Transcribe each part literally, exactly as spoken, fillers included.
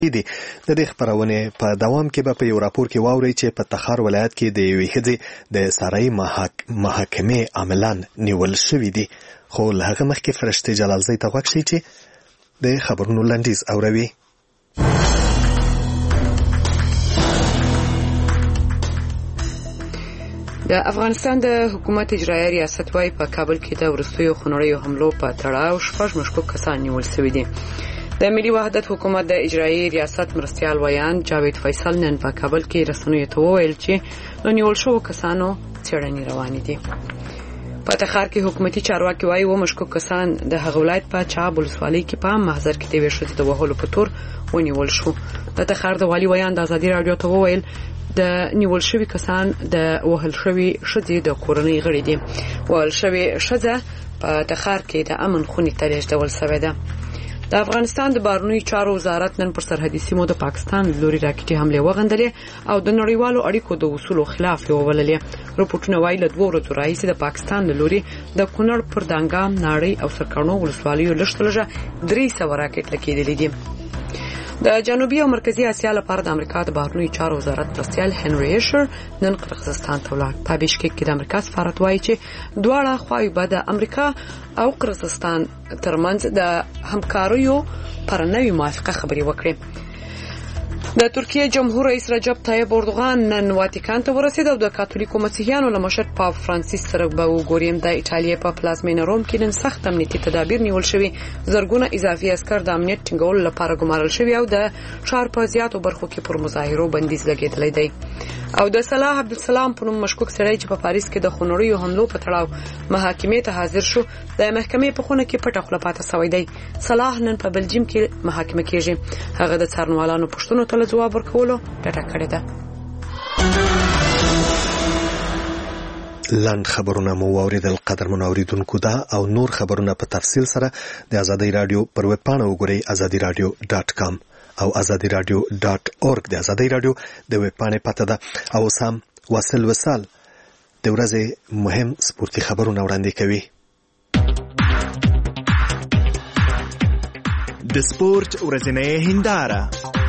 دي. د دې خبرونه په دوام کې به په یو راپور کې واوري چې په تخار ولایت کې د یوې ښځې د سارای محاکمې عاملان نیول شوي دي. خو له هغه مخکې فرشته جلالزی ته غوږ شئ چې د خبرونو لنډیز اوروي. د افغانستان د حکومت اجرایي ریاست وايي په کابل کې د وروستیو خونړیو حملو په تړاو شپږ مشکوک کسان نیول شوي دي. د ملي وحدت حکومت د اجرایي ریاست مرستیال ویان جاوید فیصل نن په کابل کې رسنیو ته وویل چې د نیول شوو کسانو څېړنې روانې دي. په تخار کې حکومتي چارواکي وايي و مشکوک کسان د هغه ولایت په چاب ولسوالۍ کې په محضر کې د یوې ښځې د وهلو په تور ونیول شو. د تخار د والي ویان د ازادي راډیو ته وویل د نیول شوي کسان د وهل شوي ښځې د کورنۍ غړي دي. وهل شوي ښځه په تخار کې د امن خونې ته لیږدول شوې ده. د افغانستان د بهرنیو چارو وزارت نن پر سرحدي سیمو د پاکستان لوري راکټي حمله وغندلې او د نړیوالو اړیکو د اصولو خلاف یې وبللې. رپورټونه وايي له دوه ورځو راهیسې د پاکستان له لوري د کونړ پر دانګام ناړۍ او سرکانو ولسوالیو لږترلږه درې سوه راکټ لګېدلي دي. د جنوبي او مرکزي اسیا لپاره د امریکا د بهرنیو چارو وزارت مرستیال هنري ایشر نن قرغیزستان ته ولاړ. په بشکک کې د امریکا سفارت وايي چې دواړه خواوې به د امریکا او قرغیزستان ترمنځ د همکاریو پر نوې موافقه خبرې وکړي. د ترکیه جمهور رئیس رجب طیب اردوغان نن واتیکان ته ورسید او د کاتولیکو مسیحیانو له مشر پاپ فرانسیس سره به وګوري. د ایټالیا په پلازمینه روم کې نن سخت امنیتي تدابیر نیول شوي. زرګونه اضافي عسکر د امنیت ټینګولو لپاره ګمارل شوي او د ښار په زیاتو برخو کې پر مظاهرو بندیز لګېدلی دی. او د صلاح عبدالسلام په نوم مشکوک سړی چې په پاریس کې د خونړیو حملو په تړاو محاکمې ته حاضر شو د محکمې په خونه کې پټه خوله پاته شوی دی. صلاح نن په بلجیم کې محاکمه کیږي. هغه د څارنوالانو پوښتنو ته ځواب ورکولو ډډه کړې ده. لاند خبرونه مو واوریدل. قدرمن اوریدونکو دا او نور خبرونه په تفصیل سره د آزادۍ رادیو پر ویب پاڼه وګورئ آزادي رادیو ډاټ کام او آزادي رادیو ډاټ اورګ. د آزادۍ رادیو د ویب پاڼې پته ده. او سم واصل وصال د ورځې مهم سپورتي خبرونه وړاندې کوي. د سپورت ورځنۍ هنداره.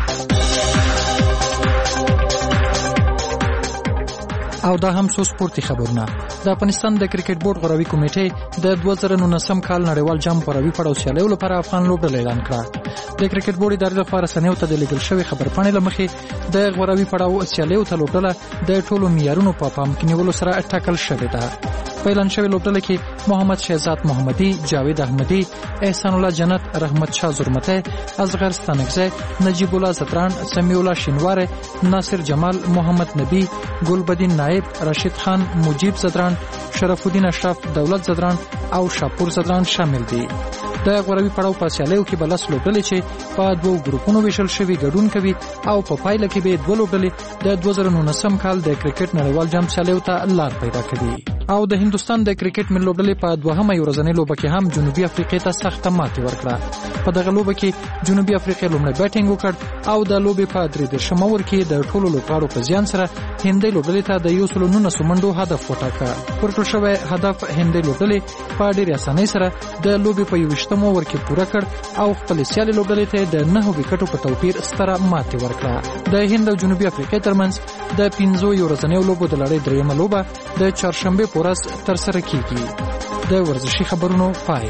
او دا هم څو سپورتي خبرونه. د افغانستان د کرکټ بورډ غړوي کمیټې د دوه زره نولسم کال نړیوال جام غړوي پړاو سیالیو لپاره افغان لوبډله اعلان کړه. د کرکټ بورډ ادارې لپاره رسنیو ته د لیږل شوی خبرپاڼې له مخې د غړوي پړاو سیالیو ته لوبډله د ټولو معیارونو په پام کې نیولو سره ټاکل شوې ده. په اعلان شوی لوبډله کې محمد شهزاد محمدي، جاوید احمدي، احسان الله جنت، رحمت شاه زرمته، اصغر ستانکزی، نجیب الله زتران، سمیع الله شینواره، ناصر جمال، محمد نبی، ګلبدین نائب، رشید خان، مجیب زدران، شرف الدین اشرف، دولت زدران او شاپور زدران شامل دي. د غوړوي پړاو په سیالیو کې بلس لوبډلې چې په دوو ګروپونو ویشل شوي ګډون کوي او په پایله کې به دوه لوبډلې د دوه زره نولسم کال د کرکټ نړیوال جام سیالیو ته لار پیدا کوي. او د هندستان د کرکټ ملي لوبډلې په دوهمه ورځنۍ لوبه کې هم جنوبي افریقا ته سخته ماتې ورکړه. په دغه لوبه کې جنوبي افریقا لومړی بیټینګ وکړ او د لوبې په درې دېرشم اوور کې د ټولو لوبغاړو په زیان سره هندۍ لوبډلې ته د یو سل نولسو منډو هدف وټاکه. ورکړل شوی هدف هندۍ لوبډلې په ډېرې اسانۍ سره د لوبې په یوویشتم اوور کې پوره کړ او خپل سیالي لوبډلې ته د نهو وکټو په توپیر ستره ماتې ورکړه. د هند او جنوبي افریقا ترمنځ د پنځو ورځنیو لوبو د لړۍ دریمه لوبه د چهارشنبه په ورځ ترسره کیږي. د ورزشي خبرونو پای.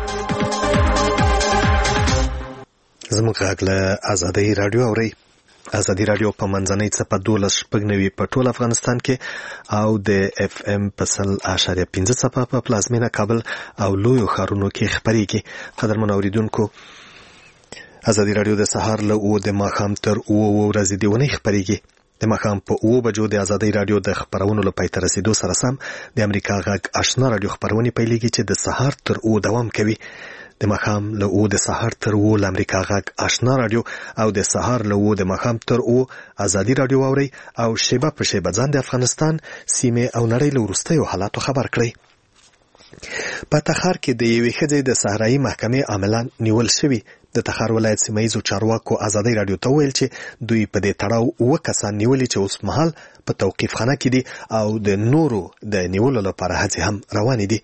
زموږ غږ له آزادۍ رادیو اورئ. آزادي رادیو په منځنۍ څپه دولس شپږ نوي په ټول افغانستان کې او د اف ام په سل اعشاریه پنځه څپه په پلازمینه کابل او لویو ښارونو کې خپرېږي. قدرمن اوریدونکو، آزادي رادیو د سهار له اوه د ماښام تر اوه ورځې د اونۍ خپرېږي. د ماښام په اوه بجو د آزادۍ رادیو د خپرونو له پای ته رسېدو سره سم د امریکا غږ آشنا رادیو خپرونې پیلېږي چې د سهار تر اوه دوام کوي. د ماښام له اوه د سهار تر اوه له امریکا غږ آشنا رادیو او د سهار له اوه د ماښام تر اوه آزادي رادیو واورئ او شیبه په شیبه ځان د افغانستان، سیمې او نړۍ له وروستیو حالاتو خبر کړئ. په تخار کې د یوې ښځې د صحرایي محکمې عاملان نیول شوي. د تخار ولایت سیمه ییزو چارواکو آزادۍ رادیو ته وویل چې دوی په دې تړاو اووه کسان نیولي چې اوس مهال په توقیف خانه کې دي او د نورو د نیولو لپاره هڅې هم روانې دي.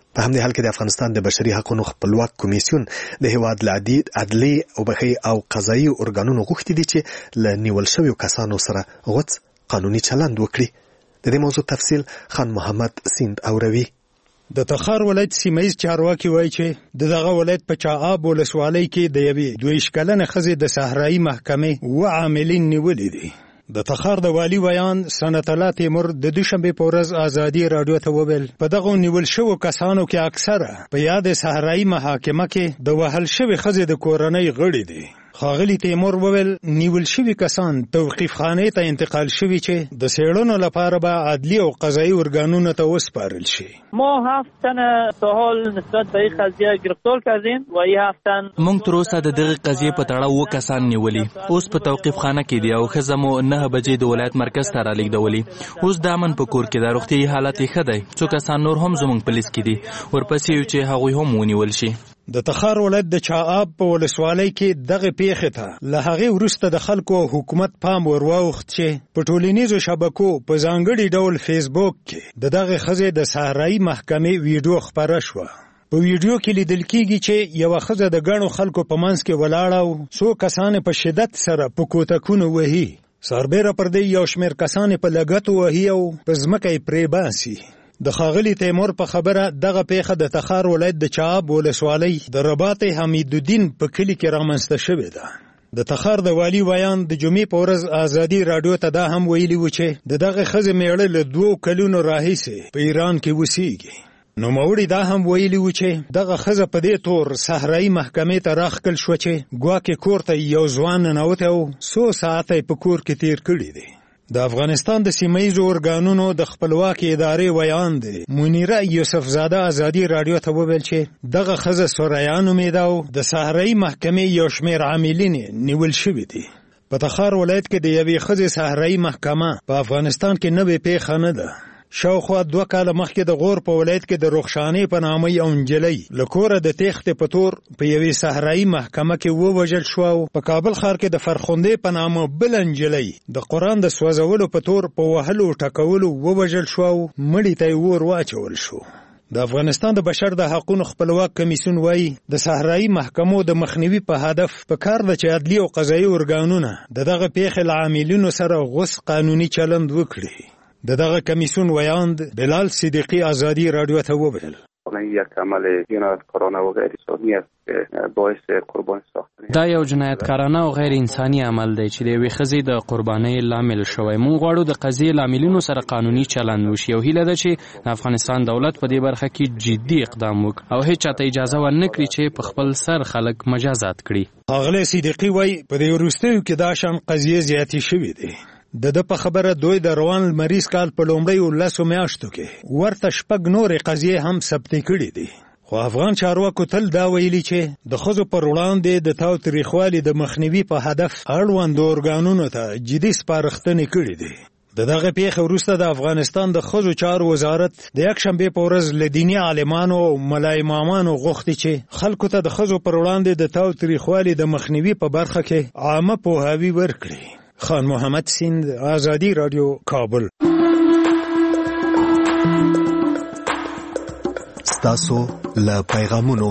په همدې حال کې د افغانستان د بشري حقوقو خپلواک کمیسیون د هیواد ل عدلي او بخي او قضایي ارګانونو غوښتي دي چې له نیول شویو کسانو سره غوڅ قانوني چلند وکړي. د دې موضوع تفصیل خان محمد سیند اوروي. د تخار ولایت سیمایي چارواکي وایي چې دغه ولایت په چااب ولسوالۍ کې د یوې دویش کلنه ښځې د صحرایي محکمې و عاملین نیولې دي. د تخار د والی ویان سنت الله تیمور د دوشنبه په ورځ ازادي رادیو ته وویل په دغه نیول شوو کسانو کې اکثره په یاد صحرایي محاکمه کې د وهل شوی ښځې د کورنۍ غړي دي. خاغلی تیمور وویل نیول شوی کسان توقیف خانه ته انتقال شوی چې د سیړونو لپاره به عدلی او قضایي ارګانونو ته وسپارل شي. ما هفت تن تا حال نسبت به این قضیه گرفتار کردیم و این هفت تن موږ تر اوسه د دغه قضیې په تړاو و کسان نیولي. اوس په توقیف خانه کې دي او ښځه مو نه بجې د ولایت مرکز ته رالیږدولي. اوس د امن په کور کې د روغتیايي حالت یې ښه دی. څو کسان نور هم زموږ په لیست کې دي. ورپسې یو چې هغوی هم ونیول شي. د تخار ولایت د چااب په ولسوالۍ کې دغه پیښې ته له هغې وروسته د خلکو او حکومت پام ورواوښت چې په ټولنیزو شبکو په ځانګړي ډول فیسبوک کې د دغه ښځې د صحرایي محکمې ویډیو خپره شوه. په ویډیو کې لیدل کېږي چې یوه ښځه د ګڼو خلکو په منځ کې ولاړه او څو کسان په شدت سره په کوتکونو وهي. سربیره پر دې یو شمېر کسان په لګتو وهي او په ځمکه یې پرې باسي. د خاغلی تیمور په خبره دغه پیښه د تخار ولایت د چااب ولسوالۍ د رباط حمیدالدین په کلي کې رامنځته شوې ده. د تخار د والی ویان د جمعې په ورځ ازادي رادیو ته دا هم ویلي و چې د دغه ښځې میړه له دوو کلونو راهیسې په ایران کې اوسېږي. نوموړي دا هم ویلي و چې دغه ښځه په دې تور صحرایي محکمې ته راښکل شوه چې ګواکې کور ته یو ځوان ننوتی او څو ساعته یې په کور کې تیر کړي دي. د افغانستان د سیمهیزو ارګانونو د خپلواکې ادارې ویان دی منیره یوسف زاده ازادي رادیو ته وویل چې دغه ښځه سوریا نومېده او د صحرایي محکمې یو شمېر عاملین نیول شوي دي. په تخار ولایت کې د یوې ښځې صحرایي محکمه په افغانستان کې نوې پیښه نه ده. شاوخوا دوه کاله مخکې د غور په ولایت کې د رخشانې په نامه یو نجلۍ له کوره د تېښتې په تور په یوې صحرایي محکمه کې ووژل شوه او په کابل ښار کې د فرخندې په نامه بله نجلۍ د قرآن د سوځولو په تور په وهلو ټکولو ووژل شوه او مړي ته یې اور واچول شو. د افغانستان د بشر د حقوقو خپلواک کمیسیون وایي د صحرایي محکمو د مخنیوي په هدف په کار ده چې عدلي او قضایي ارګانونه د دغه پیښې له عاملینو سره غوڅ قانوني چلند وکړي. د دغه کمیسیون ویاند بلال صدیقی ازادي رادیو ته وویل یک عمل جنایتکارانه و غیر انسانی است که باعث قربانی ساختن. دا یو جنایتکارانه او غیر انساني عمل دی چې د یوې ښځې د قربانۍ لامل شوی. موږ غواړو د قضیې لاملینو سره قانوني چلند وشي او هیله ده چې د افغانستان دولت په دې برخه کې جدي اقدام وکړي او هیڅ چاته اجازه ورنکړي چې په خپل سر خلک مجازات کړي. ښاغلی صدیقي وایي په دې وروستیو کې دا شان قضیې زیاتې شوې دي. د ده په خبره دوی د روان لمریز کال په لومړیو لسو میاشتو کې ورته شپږ نورې قضیې هم ثبتې کړي دي. خو افغان چارواکو تل دا ویلي چې د ښځو پر وړاندې د تاوتریخوالي د مخنیوي په هدف اړوندو ارګانونو ته جدي سپارښتنې کړي دي. د دغه پیښې وروسته د افغانستان د ښځو چارو وزارت د یکشنبې په ورځ له دیني عالمانو او ملا امامانو غوښتي چې خلکو ته د ښځو پر وړاندې د تاوتریخوالي د مخنیوي په برخه کې عامه پوهاوی ورکړي. خان محمد سیند ازادي رادیو کابل. ستاسو له پیغامونو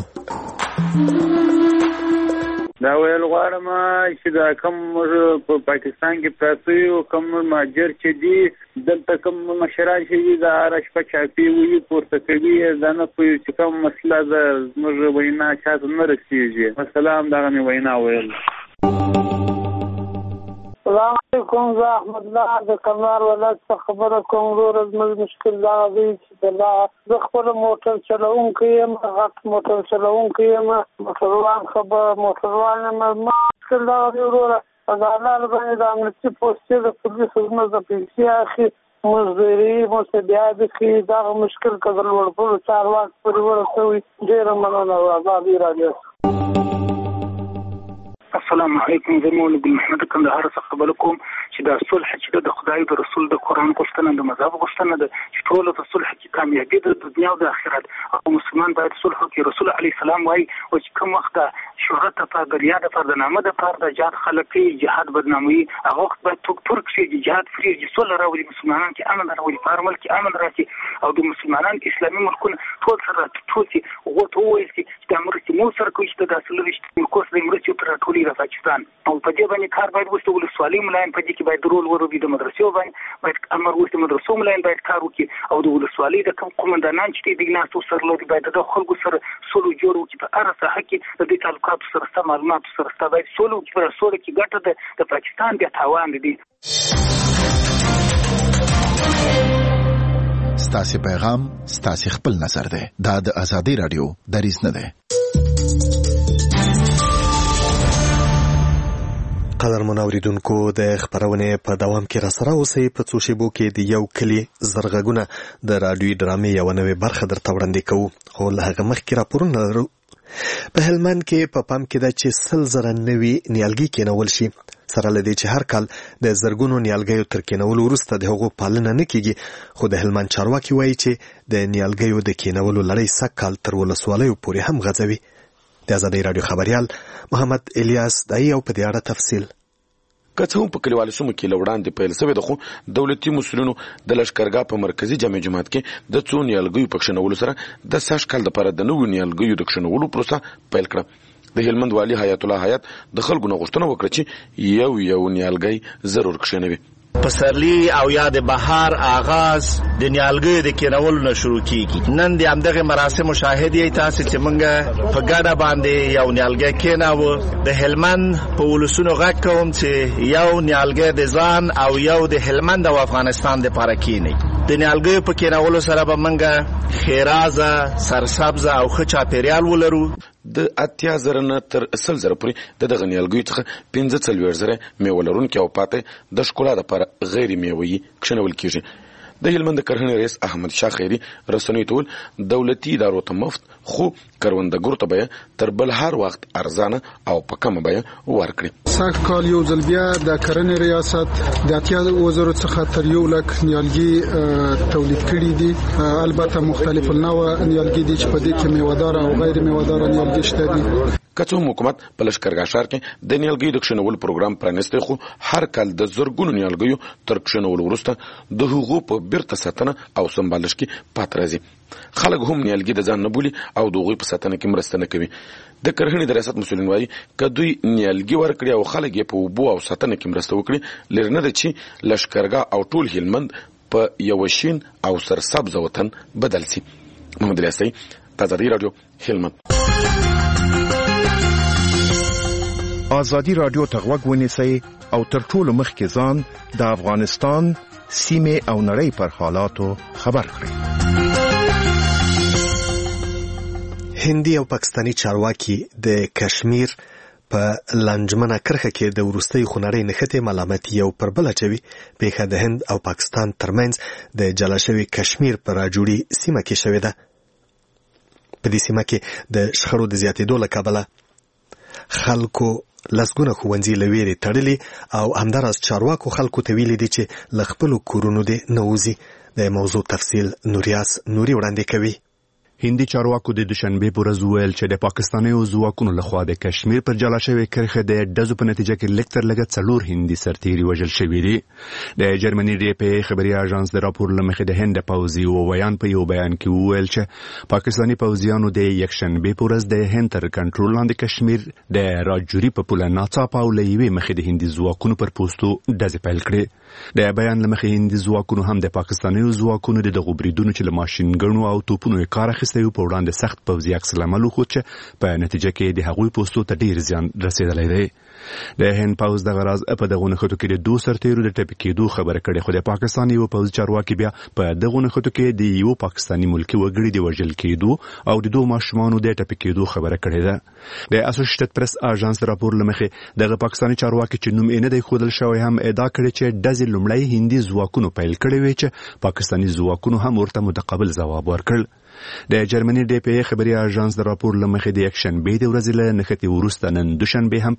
دا ویل غواړم چې دا کوم په پاکستان کې پراته یو کوم مهاجر چې دي دلته کوم مشران چې دي دا هره شپه چاپي وي پورته کوي دا نه پوهېږي چې کوم مسله ده زموږ وینا چاته نه رسېږي. مثلا همدغه مې وینا ویل. السلام علیکم. زه احمد الله د کندهار ولایت څخه خبره کوم. وروره زموږ مشکل دا دی چې د زه خپله موټر چلوونکی یم، غټ موټر چلوونکی یم، موټروان خبره موټروان یم. ما مشکل دا دی وروره په دا لاره باندې د امنیتي پوستې د پولیسو زموږ د پیسې اخلي، مزدوري مستبیعات کوي. دغه مشکل که د لوړپوړو چارواکو پورې ورسوي ډېره مننه. ازادي رادیو. السلام علیکم. زه مولوي ګل محمد کندهار څخه خبره کوم. چې د صلح چې د خدای د رسول د قرآن غوښتنه د مذهب غوښتنه ده چې ټول د صلح کې کامیابی د دنیا او د آخرت او مسلمان باید صلح وکړي. رسول علیه السلام وایي او چې کوم وخت شهرت لپاره د ریا لپاره د نامه لپاره د جهاد خلک کې جهاد بدناموي هغه وخت باید څوک ترک شي چې جهاد فریږي صلح راولي مسلمانان کې امن راولي په هر ملک کې امن راشي او د مسلمانان اسلامي ملکونه ټول سره ټول شي غوټ وویل شي چې د مرستې مو سره کوي چې د څلوېښت ملکو سره مرستې تر ټولې د پاکستان او په دې باندې کار باید وشي. ولسوالۍ ملاین په دې کې باید رول وروبي د مدرسو باندې باید امر وشي مدرسو ملاین باید کار وکړي او د ولسوالۍ د کوم قومندانان چې د ناسو سره لري باید د خلکو سره سولو جوړ وکړي په هر ساحه کې د دې تعلقاتو سره سم معلومات سره باید سولو چې پر سولو کې ګټه د پاکستان بیا تاوان دي. ستاسو پیغام ستاسو خپل نظر ده. دا د ازادي رادیو دریځ نه ده. قدر منوریدونکو د خبرونه په دوام کې را سره اوسئ. په څو شیبو کې د یو کلی زرغونه د رادیوي ډرامې یو نوې برخه درته وړاندې کوو خو له هغه مخکې راپورونه لرو. په هلمند کې په پام کې ده چې سل زره نوي نیالګي کېنول شي سره له دې چې هر کال د زرګونو نیالګیو تر کېنولو وروسته د هغو پالنه نه کېږي خو د هلمند چارواکي وایي چې د نیالګیو د کېنولو لړۍ سږ کال تر ولسوالیو پورې هم غځوي. د ازادۍ راډیو خبریال محمد الیاس دای او په دې اړه تفصیل. که څه هم په کلیوالو سیمو کې له وړاندې پیل شوی ده خو دولتي مسؤلینو د لښکرګاه په مرکزي جامع جومات کې د څو نیالګیو په کښېنولو سره د سږ کال دپاره د نویو نیالګیو د کښېنولو پروسه پیل کړه. د هلمند والي حیات الله حیات د خلکو نه غوښتنه وکړه چې یو یو نیالګی ضرور کښېنوي. پسرلی او یا د بهار آغاز د نیالګیو د کېنولو نه شروع کیږي. نن د همدغه مراسم مشاهده یې تاسو چې موږ په ګډه باندې یو نیالګی کېناوه. د هلمند په ولسونو غږ کوم چې یو نیالګی د ځان او یو د هلمند او افغانستان دپاره کېنئ. د نیالګیو په کېنولو سره به موږ ښېرازه سرسبزه او ښه چاپېریال ولرو. د اتیا زره نه تر سل زره پورې د دغه نیالګیو څخه پنځه څلوېښت زره میوه لرونکي او پاتې د ښکلا دپاره غیر میوهیي کښېنول کېږي. د هلمند د کرهنې رئیس احمد شاه خیري رسنیو ته وویل دولتي ادارو ته مفت خو کروندګرو ته به تر بل هر وخت ارزانه او په کمه بیه ورکړي. سږ کال یو ځل بیا د کرنې ریاست د اتیا وزرو څخه تر یو لک نیالګي تولید کړي دي. البته مختلف النوع نیالګي دي چې په دې کې میوهدار او غیر میوهدار نیالګي شته دي. که څه هم حکومت په لښکرګاه ښار کې د نیالګیو د کښېنولو پروګرام پرانیستی خو هر کال د زرګونو نیالګیو تر کښېنولو وروسته د هغو په بیرته ساتنه او سمبالش کې پاتې راځي. خلک هم نیالګي د ځان نه بولي او د هغوی په ساتنه کې مرسته نه کوي. د کرهنې د ریاست مسؤلین وایي که دوی نیالګي ورکړي او خلک یې په اوبو او ساتنه کې مرسته وکړي لرې نه ده چې لښکرګاه او ټول هلمند په یوه شین او سرسبزه وطن بدل سي. محمد الیاسی، ازادي راډیو، هلمند. ازادي راډیو ته غوږ ونیسئ او تر ټولو مخکې ځان د افغانستان سیمې او نړۍ پر حالاتو خبر کړئ. هندي او پاکستانی چارواکي د کشمیر په لانجمنه کرخه کې د وروستۍ خونړۍ نښتې ملامتي یو پر بل اچوي. پیښه د هند او پاکستان ترمنځ د جلا شوي کشمیر په راجوړي سیمه کې شوې ده. په دې سیمه کې د شخړو د زیاتېدو له کبله خلکو لسګونه ښوونځي له ویرې تړلي او همداراز چارواکو خلکو ته ویلي دي چې له خپلو کورونو دې نه وځي. د موضوع تفصیل نوریاس نوري وړاندې کوي. هندي چارواکو د دوشنبه په ورځ ویل چې د پاکستاني ځواکونو لخوا د کشمیر پر جلا شوی کرښه د ډزو په نتیجه کې لکتر لګت څلور هندي سرتیري وژل شوي دي. د جرمني ډي پی خبري اژانس د راپور لمخې د هند پوځي او ویان په یو بیان کې ویل چې پاکستاني پوځیانو د یکشنبه په ورځ د هند تر کنټرول لاندې کشمیر د راجوري په پوله ناڅاپه او لوي مخې د هندي ځواکونو پر پوسټو ډزې پیل کړې. د بیان لمخې هندي ځواکونو هم د پاکستاني ځواکونو د دغو بریدونو چې له ماشینګنو او توپونو یې کار اخیستی په وړاندې سخت پوځي عکس العمل وښود چې په نتیجه کې د هغوی پوستو ته ډیر زیان رسېدلی دی. د هند پوځ دغه راز په دغو نښتو کې د دوه سرتیرو د ټپي کېدو خبره کړې خو د پاکستان یو پوځي چارواکي بیا په دغو نښتو کې د یو پاکستاني ملکي وګړي د وژل کېدو او د دوه ماشومانو د ټپي کېدو خبره کړې ده. د اسوسییټډ پریس اژانس راپور لمخې دغه پاکستاني چارواکي چې نوم یې نه دی ښودل شوی هم ادعا کړې چې ډزې لومړی هندي ځواکونو پیل کړې وې چې پاکستاني ځواکونو هم ورته متقابل ځواب ورکړ. د جرمني ډي پی خبري اژانس د راپور لمخې د یکشنبه د ورځې له نښتې وروسته نن دوشنبه هم په سیمه کې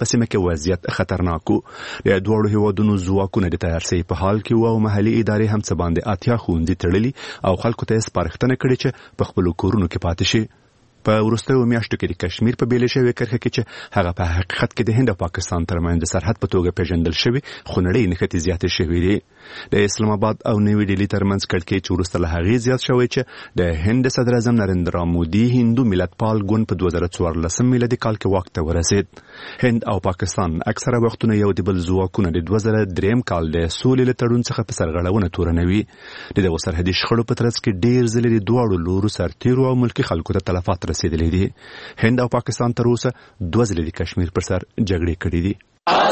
وضعیت خطرناک و د دواړو هیوادونو ځواکونه د تیارسۍ په حال کې وو او محلي ادارې هم څه باندې اتیا ښوونځي تړلي او خلکو ته یې سپارښتنه کړې چې په خپلو کورونو کې پاتې شي. په وروستیو میاشتو کې د کشمیر په بیلې شوې کرښه کې چې هغه په حقیقت کې د هند او پاکستان ترمنځ د سرحد په توګه پیژندل شوی خو نړۍ نښتې زیاتې شوې دي. د اسلام آباد او نوې ډیلي ترمنځ کړکېچ وروسته له هغې زیات شوی چې د هند صدر اعظم نریندرا مودي هندو ملتپال ګوند په دوه زره څوارلسم میلادي کال کې واک ته ورسېد. هند او پاکستان اکثره وختونه یو د بل ځواکونه د دوه زره درېیم کال د سولې له تړون څخه په سرغړونه تورنوي. د دغو سرحدي شخړو په ترڅ کې ډېر ځلې د دواړو لورو سرتیرو او ملکي خلکو ته تلفات رسېدلي دي. هند او پاکستان تر اوسه دوه ځلې د کشمیر پر سر جګړې کړې دي.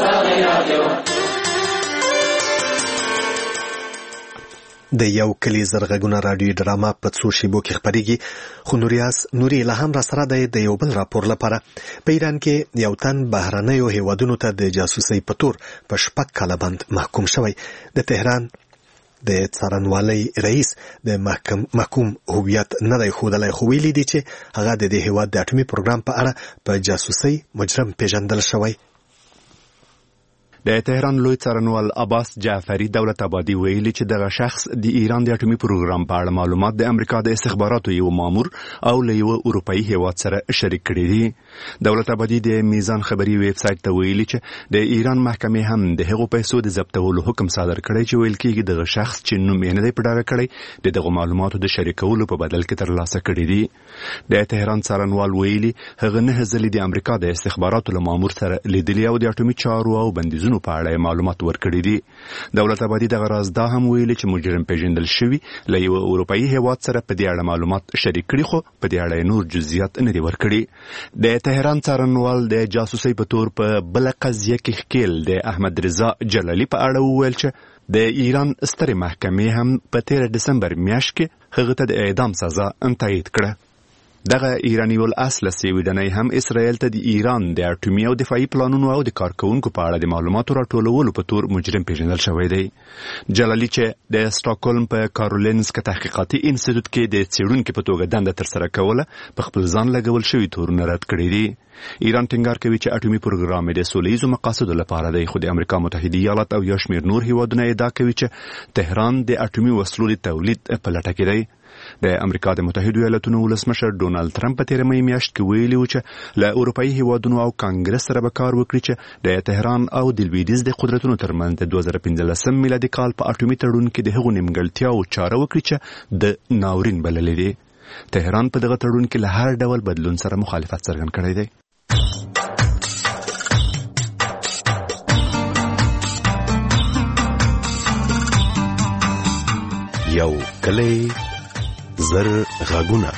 د یو کلی زرغږونه راډیو ډراما په څو شیبو کې خپرېږي، خو نوریاس نوري لا هم را سره دی د یو بل راپور لپاره. په ایران کې یو تن بهرنیو هیوادونو ته د جاسوسۍ په تور په شپږ کاله بند محکوم شوی. د تهران د څارنوالۍ رئیس د محکوم هویت نه دی ښودلی، خو ویلي دي چې هغه د دې هیواد د اټومي پروګرام په اړه په جاسوسۍ مجرم پیژندل شوی. د تهران لوی څارنوال عباس جعفری دولت آبادي ویلي چې دغه شخص د ایران د اټومي پروګرام په اړه معلومات د امریکا د استخباراتو یو مامور او له یو اروپایي هیواد سره شریک کړي دي. دولت آبادي د میزان خبري ویب سایټ ته ویلي چې د ایران محکمې هم د هغو پیسو د ضبطولو حکم صادر کړی چې ویل کېږي دغه شخص چې نوم یې نه دی په ډاګه کړی د دغو معلوماتو د شریکولو په بدل کې ترلاسه کړي دي. د تهران څارنوال ویلي هغه نه ځلې د امریکا د استخباراتو له مامور سره لیدلي او د اټومي چارو او بندیزونو په اړه معلومات ورکړي دي. دولت آبادي دغه راز دا هم ویلي چې مجرم پیژندل شوی له یو اروپایي هیواد سره په دې اړه معلومات شریک کړي، خو په دې اړه نور جزئیات نه دي ورکړي. د تهران څارنوال د جاسوسۍ په تور په بل قضیه کې ښکیل د احمد رضا جلالي په اړه وویل چې د ایران سترې محکمې هم په تیره دسمبر میاشت کې هغه ته د اعدام سزا تایید کړه. دغه ایرانی الاصل سویډنۍ هم اسرائیل ته د ایران د اټومي او دفاعي پلانونو او د کارکونکو په اړه د معلوماتو راټولولو په تور مجرم پیژندل شوی دی. جلالی چې د سټاکهولم په کارولینسک تحقیقاتي انسټیټیوټ کې د څېړونکي په توګه دنده ترسره کوله په خپل ځان لګول شوي تورونه رد کړي دي. ایران ټینګار کوي چې اټومي پروګرام د سولهییزو مقاصدو لپاره دی، خو د امریکا متحده ایالات او یو شمېر نور هیوادونه ادعا کوي چې تهران د اټومي وسلو د تولید په لټه کې دی. د امریکا د متحده ایالاتونو ولسمشر ډونالد ټرمپ په تیره مې میاشت کې ویلي و چې له اروپایي هیوادونو او کانګرس سره به کار وکړي چې د تهران او د لویدیځ د قدرتونو ترمنځ د دوه زره پنځلسم میلادي کال په اټومي تړون کې د هغو نیمګړتیاوو چاره وکړي چې د ناورین بللې دي. تهران په دغه تړون کې له هر ډول بدلون سره مخالفت څرګند کړی دی. یو کلی زر غږونه.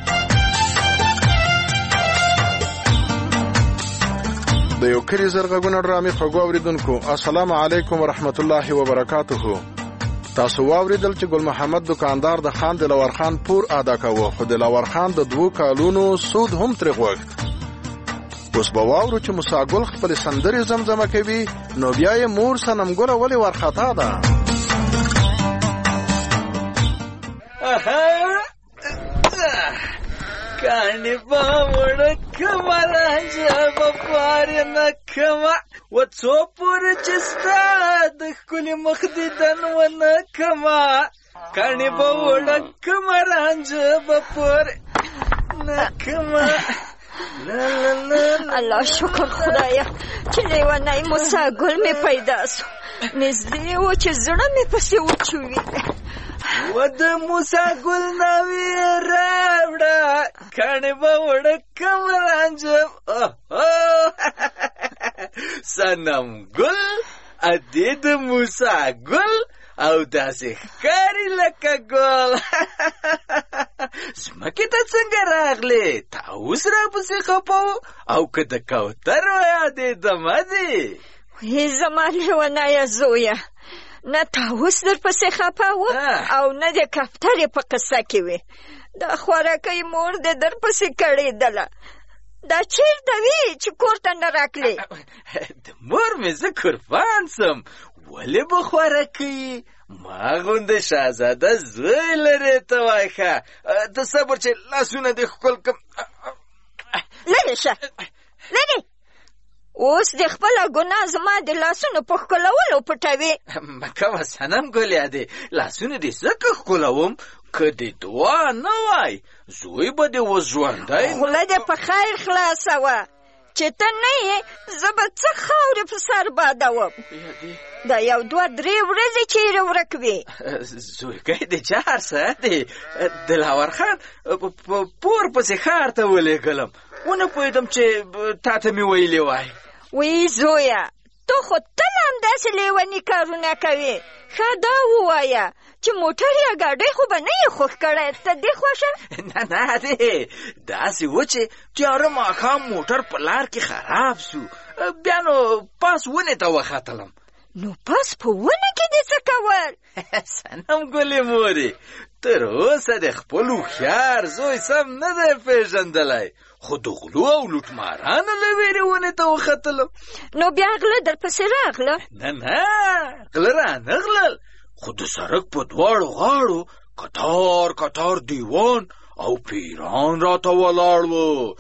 د یو کلی زر غږونه ډرامې خوږو اوریدونکو السلام علیکم ورحمت الله وبرکاته. تاسو واوریدل چې ګل محمد دکاندار د خان دلاور خان پور ادا کاوه، خو دلاور خان د دوو کالونو سود هم ترې غوښت. اوس به واورو چې موسی ګل خپل سندرې زمزمه کوي، نو بیا یې مور صنم ګله ولې ورخطا ده؟ کانی باوړ کمره جب پاره نکما و څو پور چستا د خپل مخ دي دنو نکما کانی باوړ کمره جب پاره نکما. لا لا لا الله شکر خدایا چې لیوانای موسی ګل می پیدا سو، نږدې و چې زړه می پسې وچوي. و د موسی ګل ناوی راوړه کانی باوړ کمرانجب صنم ګل ادې د موسی ګل او داسې ښکاري لکه ګل. زمکې ته څنګه راغلې؟ طاووس راپسې خپه او که د کوترو یادېدمه دي؟ وی زما لیونیه زویه، نه طاووس در پسې خپه و او نه د کفترې په قصه کې وي. دا خوراکۍ مور د در پسې کړېدله. دا چېرته وي چې کور ته نه راکلې؟ د مور مې زه قربان سم، ولې به خوراکۍ؟ ما غونده شهزاده زوی لرې ته وایښه. ته صبر چې لاسونه دې ښکل کړم. لرې شه، لرې اوس د خپله ګناه زما د لاسونو په ښکلولو پټوې. مه کوه صنم ګلیا دی، لاسونه دې ځکه ښکلوم که د دعا نه وای زوی به دې اوس ژوندی. خوله دې په خیر خلاصه وه، چې ته نه یې زه به څه خاورې په سر بادوم. دا یو دوه درې ورځې چیرې ورک وې؟ زویګی د چا هر څه دی، دلاور خان پور پسې ښار ته ولېږلم، ونه پوهېدم چې تا ته مې ویلې وای. وی زویه تو خو تل همداسې لیوني کارونه کوې. ښه دا ووایه چې موټر یا ګاډۍ خو به نه یې خوښ کړی، ته دې خوښه؟ نه نه دی، داسې و چې تیاره ماښام موټر په لار کې خراب سو، بیا نو پاس ونې ته وختلم. نو پاس په ونه کې دې څه کول؟ صنم ګلې مورې، تر اوسه د خپل هوښیار زوی سم نه دی پېژندلی، خو د غلو او لوټمارانو له ویرې ونې ته وختلم. نو بیا غله در پسې راغله؟ نه نه، غله رانغلل، خو د سړک په دواړو غاړو کتار کتار دیوان او پیران راته ولاړ وو.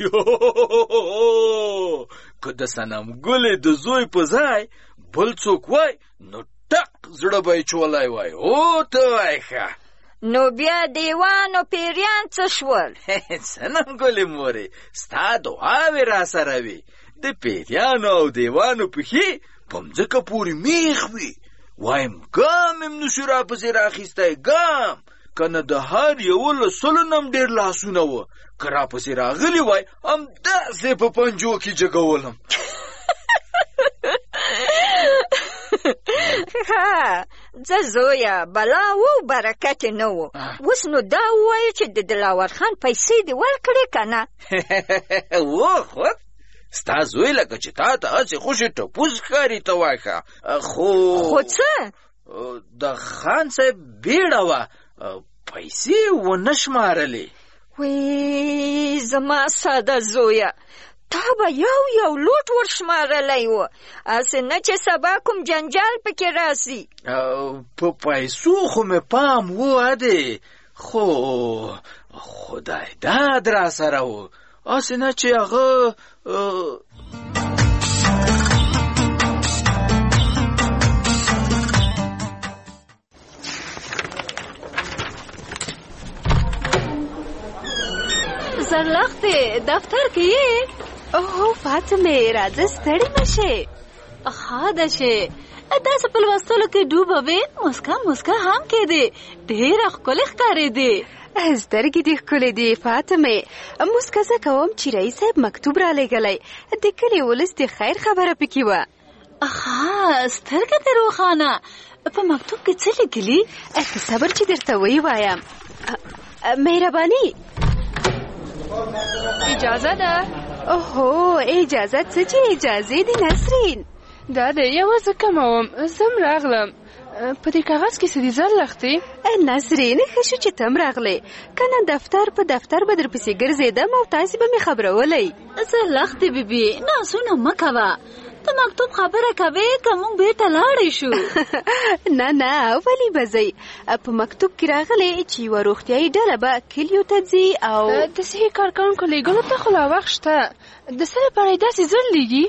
که د صنم ګلې د زوی په ځای بل څوک وای نو ټک زړه به یې چولی وای. او ته وای ښه. نو بیا دیوان او پیریان څه شول؟ صنم ګلې مورې، ستا دعاوې را سره وي، د پیریانو او دیوانو پښې په مځکه پورې میخ وي. وایم ګام هم نشو را پسې راخیستی، ګام که نه د هر یو له سلو نم ډېر لاسونه وه، که را پسې راغلی وای همداسې په پنجو کې جګولم. ها ځه زویه، بلا و برکت نه و. اوس نو دا ووایه چې د دلاور خان پیسې دې ورکړې که نه؟ و خود ستا زوی لکه چې تا ته هسې خوشې ټپوس ښکاري ته وایښه، خو خو څه؟ د خان صاحب بیړه وه، پیسې ونه شمارلې. وی زما ساده زویه، تا به یو یو لوټ ورشمارلی و، هسې نه چې سبا کوم جنجال پکې راسي. په پیسو خو مې پام و ادې، خو خدای داد را سره و، هسې نه چې هغه زرلښتې دفتر کې یې؟ اوه فاطمې راځه ستړې مه شې. ښه ده شې، داسې په لوستلو کې ډوبه وې، مسکا مسکا هم کېدې، ډېره ښکلې ښکارېدې. سترګې دې ښکلې دي فاطمې، مسکا زه کوم چې رئیس صاحب مکتوب را لېږلی، د کلي ولس د خیر خبره پکې وه. ښه سترګې دې روښانه، په مکتوب کې څه لیکلي؟ ته صبر چې درته ویې وایم. مهرباني اجازه ده؟ اوهو اجازه څه چې اجازې دي نسرین. دا دی یوازې کموم، زم راغلم. په دې کاغذ کې څه دي زرلښتې؟ نسرین ښه شو چې ته هم راغلې، که نه دفتر په دفتر به در پسې ګرځېدم او تاسې به مې خبرولی. زرلښتې بیبي ناسونه مه کوه، ته مکتوب خبره کوې که موږ بېرته لاړې شو. نه نه ولې به ځئ، په مکتوب کې راغلی چې یوه روغتیایي ډله به کلیو ته ځي او د صحي کارکوونکو لیږلو ته خو لا وخت شته، د څه لپاره یې داسې زر لیږي؟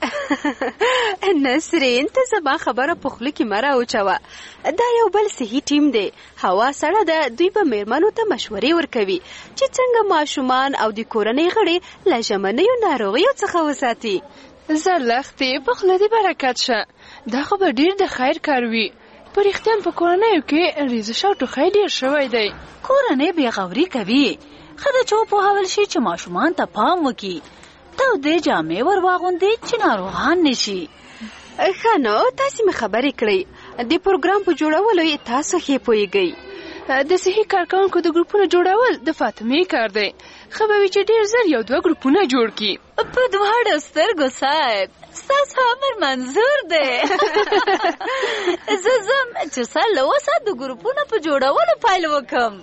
نسرین ته زما خبره په خوله کې مه راوچوه، دا یو بل صحي ټیم دی، هوا سړه ده، دوی به میرمنو ته مشورې ورکوي چې څنګه ماشومان او د کورنۍ غړي له ژمنیو ناروغیو څخه وساتي. زرلښتې په خوله دې برکت شه، دا خو به ډېر د خیر کار وي. په رښتیا په کورنیو کې ریزش او ټوخی ډېر شوی دی. کورنۍ بېغوري کوي، ښه ده چې وپوهول شي چې ماشومان ته پام وکړي، تودې جامې ور واغوندي چې ناروغان نه شي. ښه نو تاسې مې خبرې کړئ، د پروګرام په جوړولو یې تاسو ښې پوهېږئ. د صحي کارکوونکو د ګروپونو جوړول د فاطمې کار دی، ښه به وي چې ډېر زر یو دوه ګروپونه جوړ کړي. په دواړو سترګو صاحب ستاسو امر منظور دی. زه ځم چې سر له اوسه د ګروپونو په جوړولو پیل وکړم.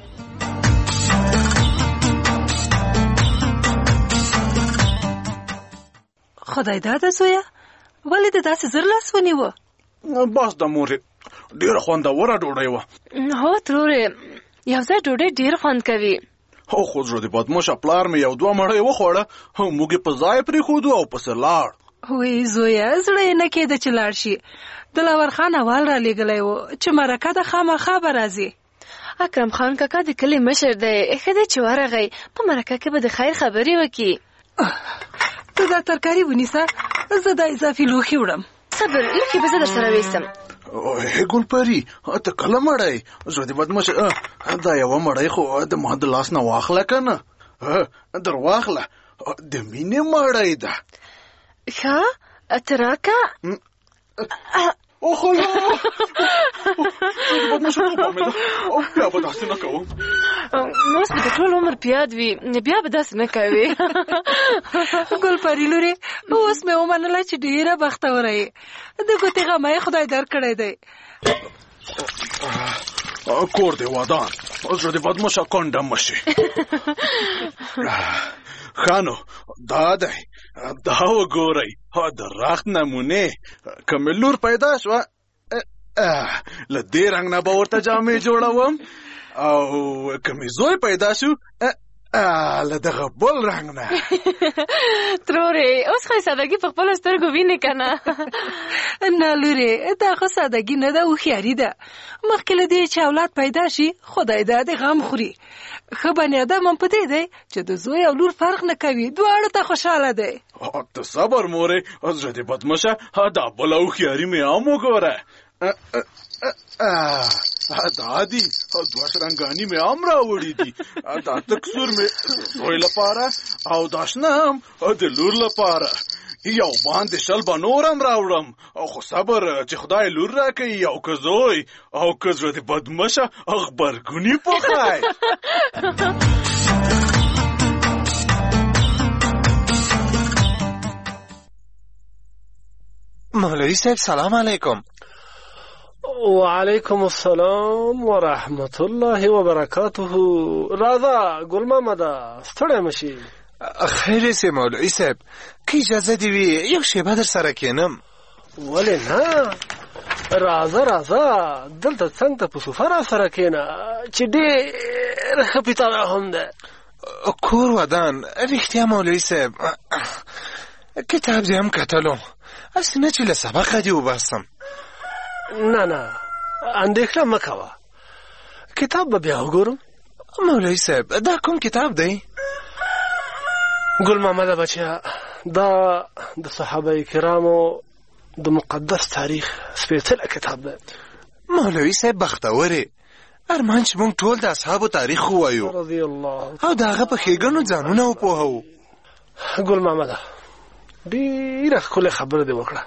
خدای داده زویه، ولې دې داسې زر لاس ونیوه؟ بس د مورې ډېره خوندوره ډوډۍ وه. هو ترورې یو ځای ډوډۍ ډېر خوند کوي. هو خو زړه دې بدموشه، پلار مې یو دوه مړۍ وخوړه، موږ یې په ځای پرېښودو او پسې لاړ. وی زویا زړه یې نه کېده چې لاړ شي. دلاور خان اول را لېږلی و چې مرکه ده خامخا به راځي. اکرم خان کاکا د کلي مشر دی، ښه دی چې ورغی. په مرکه کې به د خیر خبرې وکړي. ته دا ترکاري ونیسه، زه دا اضافي لوښي وړم. صبر، لوښي به زه درسره ویستم. ګلپري ته کله مړی؟ زه د بدمش دا یوه مړی خو د ما د لاس نه واخله که نه، در واخله. د مینې مړی ده. ښه ته راکه. اوخلا بدمش بیا به داسې نه کوم. نو اوس به د ټول عمر پیاد وي، بیا به داسې نه کوې. ګلپري لورې، اوس مې ومنله چې ډېره بختوره یې. د ګوتې غمه یې خدای درکړی دی. کور دې ودان، زړه دې بدمشه کنډه مشي. ښه نو دا دی، دا وګورئ د رخت نمونې. که مې لور پیدا شوه له دې رنګ نه به ورته جامې جوړوم، او که مې زوی پیدا شو له دغه بل رنګ نه. ترورې اوس خو یې سادګي په خپلو سترګو وینې که نه؟ نه لورې، دا خو سادګي نه ده، هوښیاري ده. مخکې له دې چې اولاد پیدا شي خدای دا د غم خوري. ښه بني ادم هم په دې دی چې د زوی او لور فرق نه کوي، دواړو ته خوشحاله دی. ته صبر مورې، زړه دې بدمشه دا بله هوښیاري مې هم وګوره. دا دي دوه شرنګانې مې هم راوړي دي. دا تک سور مې د زوی لپاره او دا شنه هم د لور لپاره. یو باندې شل به نور هم راوړم، خو صبر چې خدای لور راکوي او که زوی او که زړه دې بدمشه غبرګوني پخی. مولوی صاحب سلام علیکم. وعلیکم السلام ورحمت الله وبرکاته. راځه ګل محمده، ستړی مشي. خیر سي مولوی صاحب، که اجازه دې وي یو شیبه در سره کښېنم. ولې نه، راځه راځه دلته څنګ ته په صوفه را سره کښېنه چې ډېر ښه پیتاوی هم ده. کور ودان، رښتیا مولوی صاحب کتاب دې هم کتلو، هسې نه چې له سبقه دې وباسم. نه نه اندېښنه مه کوه، کتاب به بیا وګورم. مولوی صاحب دا کوم کتاب دی؟ ګل محمده بچیا، دا د صحابه کرامو د مقدس تاریخ سپېڅلی کتاب دی. مولوی صاحب بختورې، ارمان چې موږ ټول د اصحابو تاریخ ووایو رضی الله او د هغه په ښېګڼو ځانونه وپوهوو. ګل محمده ډېره ښکلې خبره دې وکړه.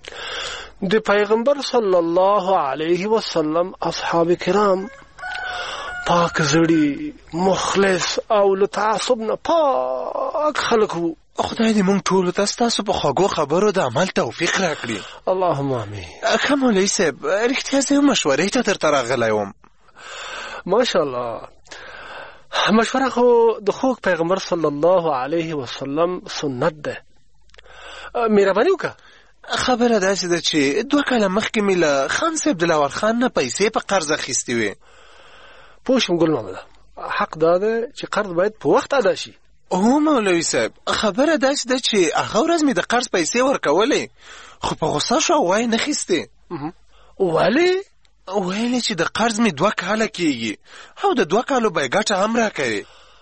د پیغمبر صلی الله علیه وسلم اصحاب کرام پاک زړي، مخلص او له تعصب نه پاک خلک وو. خدای دې موږ ټولو ته ستاسو په خوږو خبرو د عمل توفیق راکړي. اللهم امین. ښه مولوي صاحب، رښتیا زه یو مشورې ته درته راغلی وم. ماشاءالله، مشوره خو د خوږ پیغمبر صلی الله علیه وسلم سنت ده. مهرباني وکړه. خبره داسې ده چې دوه کاله مخکې مې له خان صاحب دلاور خان نه پیسې په قرض اخیستې وې. پوه شوم ګل محمده، حق دا ده چې قرض باید په وخت ادا شي. او مولوي صاحب، خبره داسې ده چې هغه ورځ مې د قرض پیسې ورکولې، خو په غوسه شو او وایي نه خیستې. ولې؟ ویلې چې د قرض مې دوه کاله کېږي او د دوه کالو به یې ګټه هم راکوي.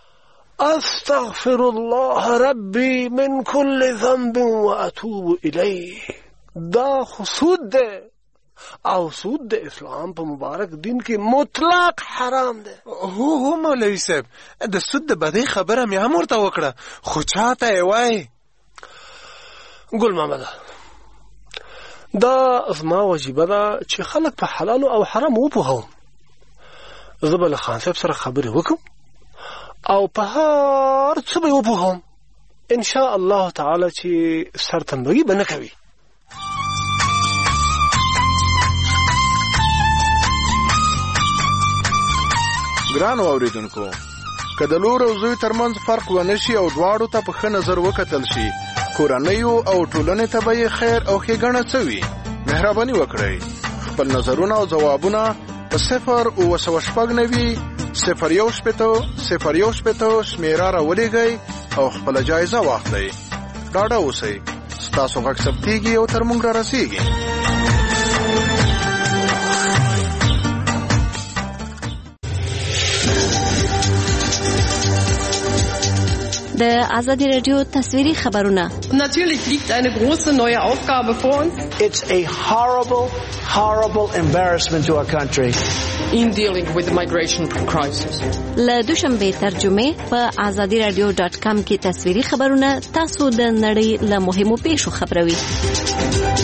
استغفر الله ربي من كل ذنب واتوب الیه. دا خو سود ده او سود د اسلام په مبارک دین کې مطلق حرام ده. هو هو مولوي صاحب، د سود د بدۍ خبره مې هم ورته وکړه، خو چاته یې وایي؟ ګل محمده، دا زما وجیبه ده چې خلک په حلالو او حرام وپوهوم. زه به له خان صاحب سره خبرې وکړم او په هر څه به یې وپوهوم، ان شاء الله تعالی چې سرتنبګي به نه کوي. ګرانو اوریدونکو، که د لور او زوی ترمنځ فرق ونه شي او دواړو ته په ښه نظر وکتل شي، کورنیو او ټولنې ته به یې خیر او ښېګڼه څه وي؟ مهرباني وکړئ خپل نظرونه او ځوابونه په صفر اووه سوه شپږ نوي صفر یو شپېته صفر یو شپېته شمېره راولېږئ او خپله جایزه واخلئ. ډاډه اوسئ، ستاسو غږ ثبتېږي او تر موږ را رسېږي. د آزادی رادیو تصویری خبرونه. Natürlich liegt eine große neue Aufgabe vor uns. It's a horrible, horrible embarrassment to our country. In dealing with the migration crisis. له دوشنبه ترجمه په آزادی رادیو ډاټ کام کې تصویری خبرونه تاسو د نړۍ له مهمو پیښو خبروي.